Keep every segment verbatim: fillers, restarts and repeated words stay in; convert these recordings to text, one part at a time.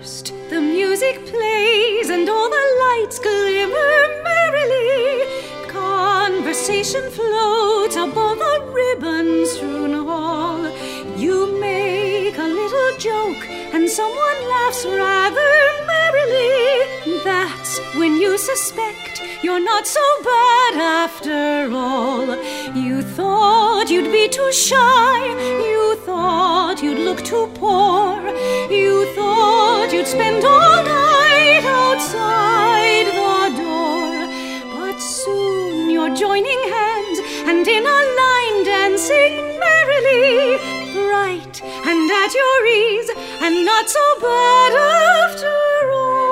First, the music plays and all the lights glimmer merrily. Conversation floats above the ribbon-strewn hall. You make a little joke and someone laughs rather merrily. That's when you suspect you're not so bad after all. You thought you'd be too shy. You thought you'd look too poor. You thought you'd spend all night outside the door. But soon you're joining hands and in a line dancing merrily, bright and at your ease and not so bad after all.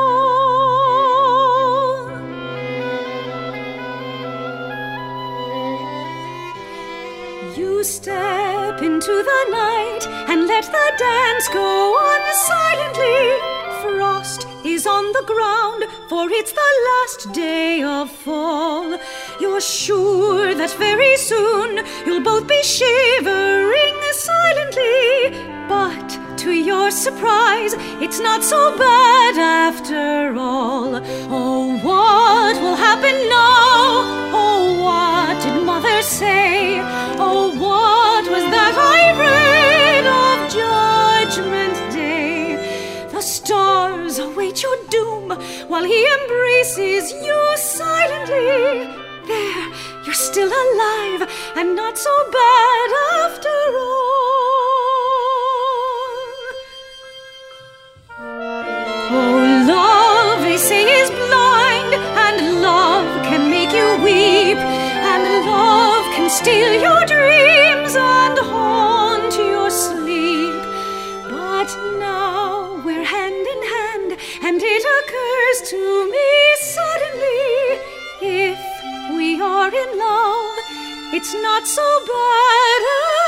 You step into the night and let the dance go on silently. Frost is on the ground, for it's the last day of fall. You're sure that very soon you'll both be shivering silently. But to your surprise, it's not so bad after all. Oh, what will happen now? Oh, what did Mother say? Oh, what was that I read of Judgment Day? The stars await your doom while he embraces you silently. There, you're still alive and not so bad after all. Oh, love, they say, is blind, and love can make you weep, and love can steal your dreams and haunt your sleep. But now we're hand in hand, and it occurs to me suddenly, if we are in love, it's not so bad.